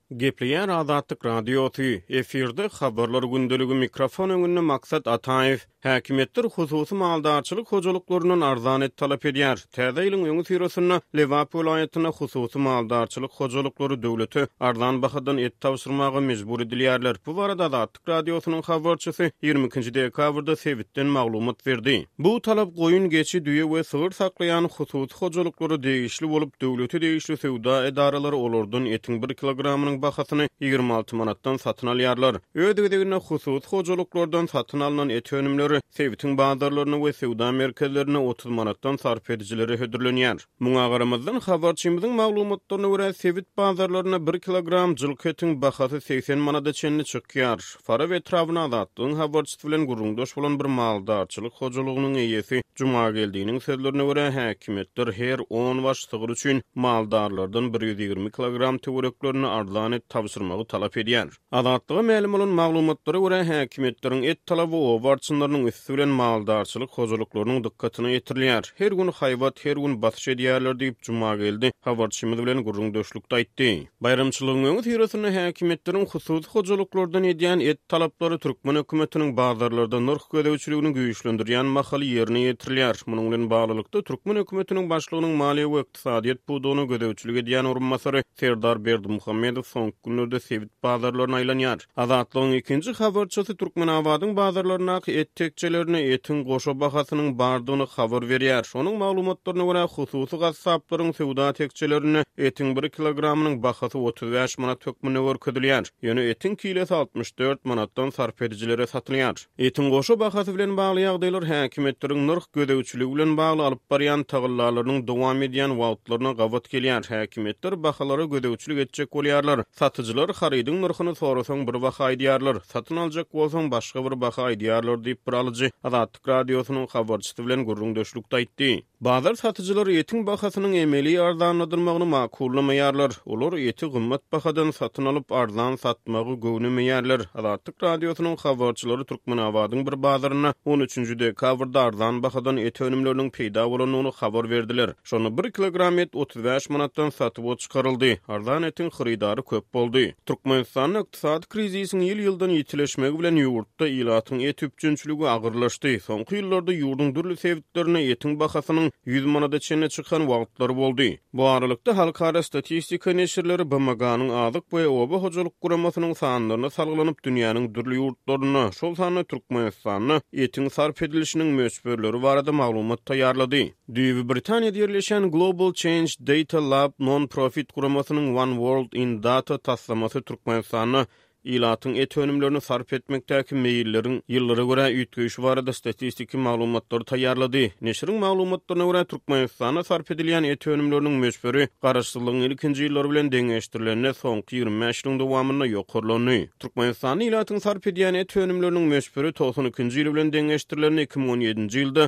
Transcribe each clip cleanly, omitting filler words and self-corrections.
Gepleyen Azatlyk Radiosu efirde habarlar gündeligi mikrofon öňünde maksat Ataev häkimetler hususy maldarçylyk hojalyklarynyň arzan et talap edýär. Täze ýylyň öňü syrasyna Liverpool aýatyna hususy maldarçylyk hojalyklary döwleti arzan bahadan et tawşyrmagy mejbur edilýärler. Bu barada Azatlyk Radiosynyň habarçysy 22-nji dekabrda Sewitden maglumat berdi. Bu talap goýun geçi düýe we sygyr saklaýan hususy hojalyklary degişli bolup döwleti degişli sowda edaralary olardan etiň 1 kilogramynyň bahasyny 26 manatdan satyn alýarlar. Ödegine hususy hojalyklardan satyn alynan et önümleri Sewitiň bazarlaryna we sowda merkezlerine 30 manatdan sarf edijileri hödürlenýär. Muňa garamazdan habarçymyzyň maglumatlaryna görä Sewit bazarlaryna 1 kilogram jylky etiň bahasy 80 manada çenli çykýar. Fara we trawyna azatlygyň habarçysy bilen gurrundaş bolan bir maldarçylyk hojalygynyň eýesi Juma geldiğiniň sözlerine görä häkimetler her 10 waş sygyr üçin maldarlardan 120 kilogram töwereklerini arzan et tawşyrmagy talap edýär. Azatlyga ma'lum bolan maglumatlara görä häkimetleriň et talaby o barçynlarynyň üstü bilen maldarçylyk hojalyklarynyň dikkatyny ýetirilýär. Her gün haýwat, her gün basyş edýärler diýip Juma geldi. Habarçymyz bilen gurrundaşlykda aýtdy. Bayramçylygyň öňü ýyrasyny häkimetleriň hususy hojalyklardan edýän et talaplary Türkmen hökümetiniň bazarlarda narh gödäwçiligini güýçlendirýän mahaly ýerine ýetirilýär. Munyň bilen baglykda Türkmen hökümetiniň başlygynyň maliýe we ykdysadyýet budugyny gödäwçilik edýän urunmasary Serdar Berdimuhammedow soňky günlerde Sewit bazarlaryna aýlanýar. Azatlygyň ikinji habarçysy Türkmenabadyň bazarlaryna et tekçelerini etiň goşa bahasynyň bardygyny habar berýär. Şonuň maglumatlaryna görä hususy gassaplaryň sowda tekçelerini etiň 1 kilogramynyň bahasy 35 manat hökmüne görkezilýär. Ýöne etiň kilosy 64 manatdan sarf edijilere satylýar. Etiň goşa bahasy bilen bagly ýagdaýlar häkimetleriň narh gödäwçiligi bilen bagly alyp barýan tagyllalarynyň dowam edýän wagtlaryna gawat gelýär. Häkimetler bahalary gödäwçilik etjek bolýarlar. Satyjylar harydyň narhyny sorasaň bir baha aýdýarlar. Satyn aljak bolsaň başga bir baha aýdýarlar diýip bir alyjy Azatlyk Radiosynyň habarçysy bilen gurrundaşlykda aýtdy. Bazar satyjylar etiň bahasynyň emeli arzanladyrymagyny makullamaýarlar. Olar eti gymmat bahadan satyn alyp arzan satmagy göwnemeýärler. Azatlyk Radiosynyň habarçylary Türkmenabadyň bir bazaryna 13-nji dekabrda arzan bahadan et önümleriniň peýda bolanyny habar berdiler. Şonu 1 kilogram et 35 manatdan satyp çykaryldy. Arzan etiň xaridary köp boldy. Türkmenistanyň ykdysady krizisiň ýyl-ýyldan ýitileşmegi bilen ýurtda ilatyň et üpjünçiligi agyrlaşdy. Soňky ýyllarda ýurdun dürli sebitlerine etiň bahasynyň 100 manada çenli çykan wagtlary boldy. Bu aralykda halkara statistika neşirleri BMG-nyň azyk we oba hojalyk guramasynyň sanlaryna salgylanyp dünýäniň dürli ýurtlaryna şol sany Türkmenistanyň etiň sarf edilişiniň möçberleri barada maglumat taýýarlady. Düýbi Britaniýada ýerleşen Global Change Data Lab non-profit guramasynyň One World in Data taslamasy Türkmenistanyň ilatyň et önümlerini sarf etmekdäki meýilleriň ýyllara görä üýtgeýişi barada statistiki maglumatlary taýýarlady. Neşiriň maglumatlaryna görä Türkmenistana sarf edilýän et önümleriniň möçberi garaşsyzlygyň ilkinji ýyllary bilen deňeşdirilenine soňky 25 ýylyň dowamyna ýokarlany. Türkmenistan ilatyň sarf edilýän et önümleriniň möçberi 92-nji ýyl bilen deňeşdirilenine 2017-nji ýylda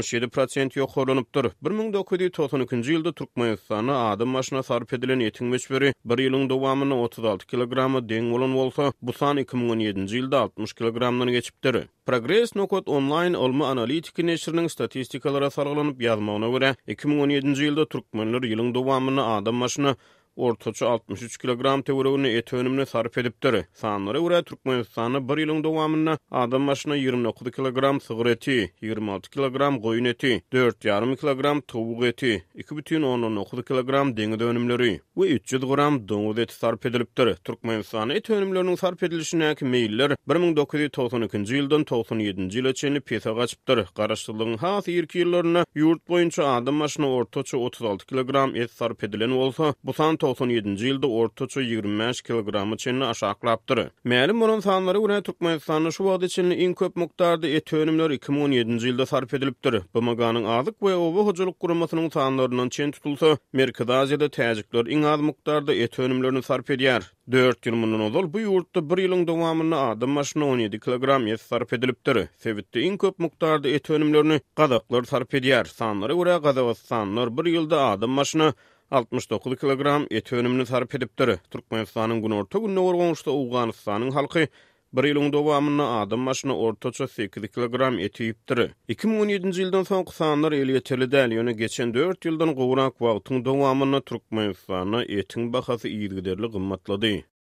67% ýokarlanypdyr. 1992-nji ýylda Türkmenistana adam başyna sarf edilen etiň möçberi 1 ýylyň dowamyna 36 kilogramy deň bolan bolsa, bu san 2017-nji ýylda 60 kilogramdan geçipdir. Progress Nokot Online olma analitiki neşiriniň statistikalara sargylanyp ýazmagyna görä 2017-nji ýylda türkmenler ýylyň dowamyna adam başyna ortaça 63 kilogram töweregini et önümine sarf edipdir. Sanlara görä Türkmenistanyň 1 ýylyň dowamyna adam başyna 29 kilogram sygyr eti, 26 kilogram goýun eti, 4,5 kilogram towuk eti, 2,9 kilogram deňiz önümleri we 300 gram doňuz eti sarf edilipdir. Türkmenistanyň et önümleriniň sarf edilişindäki meýiller 1992-nji ýyldan 97-nji ýyla çenli pesa gaçypdyr. Garaşsyzlygyň has ýerki ýyllaryna ýurt boýunça adam başyna ortaça 36 kilogram et sarf edilen bolsa, bu san 97-nji ýylda ortaça 25 kilogramy çenli aşaklapdyr. Ma'lum bolan sanlary görä Türkmenistanyň şu wagtda çenli iň köp mukdarda et önümleri 2017-nji ýylda sarf edilipdir. BMG-nyň azyk we oba hojalyk guramasynyň sanlarynyň çen tutulsa, Merkez Aziýada täjikler iň az mukdarda et önümlerini sarf edýär. 4 ýyl mundan ozal bu ýurtda 1 ýylyň dowamyna adam başyna 17 kilogram et sarf edilipdir. Sewitde iň köp mukdarda et önümlerini gazaklar sarf edýär. Sanlara görä Gazakstanlar 1 ýylda adam başyna 69 kilogram et önümini sarf edipdir. Türkmenistanyň günorta günne gorgonuşda Awganystanyň halky 1 ýylyň dowamyna adam başyna ortaça 8 kilogram et ýypdir. 2017-nji ýyldan soňky sanlar el ýeterli däl, ýöne geçen 4 ýyldan gowrak wagtyň dowamyna Türkmenistanyň etiň bahasy ýygyderli gymmatlady.